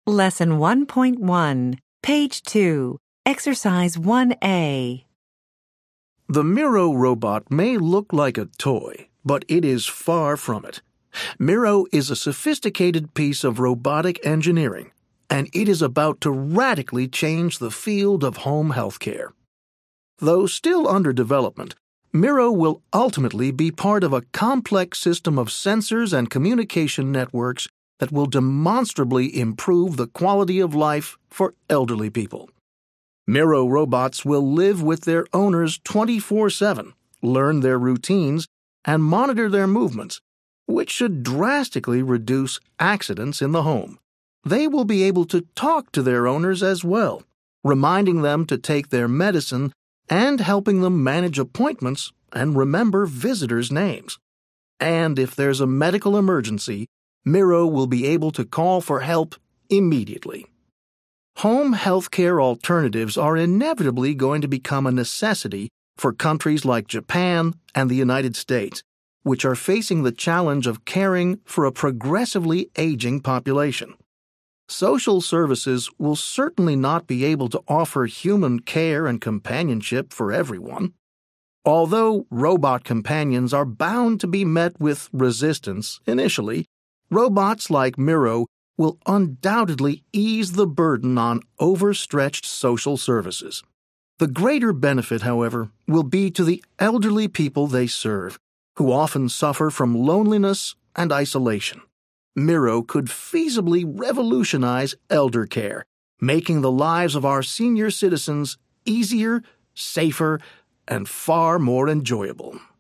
Lesson 1.1, Page 2, Exercise 1A. The Miro robot may look like a toy, but it is far from it. Miro is a sophisticated piece of robotic engineering, and it is about to radically change the field of home health care. Though still under development, Miro will ultimately be part of a complex system of sensors and communication networks that will demonstrably improve the quality of life for elderly people. Miro robots will live with their owners 24/7, learn their routines, and monitor their movements, which should drastically reduce accidents in the home. They will be able to talk to their owners as well, reminding them to take their medicine and helping them manage appointments and remember visitors' names. And if there's a medical emergency, Miro will be able to call for help immediately. Home health care alternatives are inevitably going to become a necessity for countries like Japan and the United States, which are facing the challenge of caring for a progressively aging population. Social services will certainly not be able to offer human care and companionship for everyone. Although robot companions are bound to be met with resistance initially, robots like Miro will undoubtedly ease the burden on overstretched social services. The greater benefit, however, will be to the elderly people they serve, who often suffer from loneliness and isolation. Miro could feasibly revolutionize elder care, making the lives of our senior citizens easier, safer, and far more enjoyable.